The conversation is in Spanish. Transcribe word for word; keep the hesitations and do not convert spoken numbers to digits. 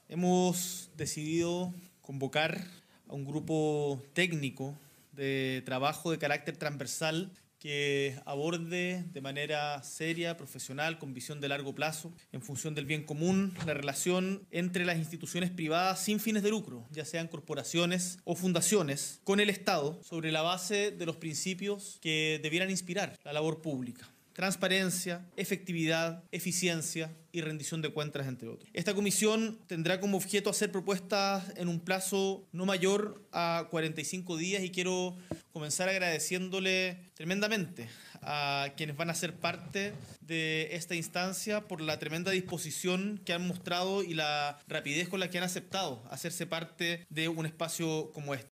Hemos decidido convocar a un grupo técnico de trabajo de carácter transversal que aborde de manera seria, profesional, con visión de largo plazo, en función del bien común, la relación entre las instituciones privadas sin fines de lucro, ya sean corporaciones o fundaciones, con el Estado, sobre la base de los principios que debieran inspirar la labor pública: transparencia, efectividad, eficiencia y rendición de cuentas, entre otros. Esta comisión tendrá como objeto hacer propuestas en un plazo no mayor a cuarenta y cinco días, y quiero comenzar agradeciéndole tremendamente a quienes van a ser parte de esta instancia por la tremenda disposición que han mostrado y la rapidez con la que han aceptado hacerse parte de un espacio como este.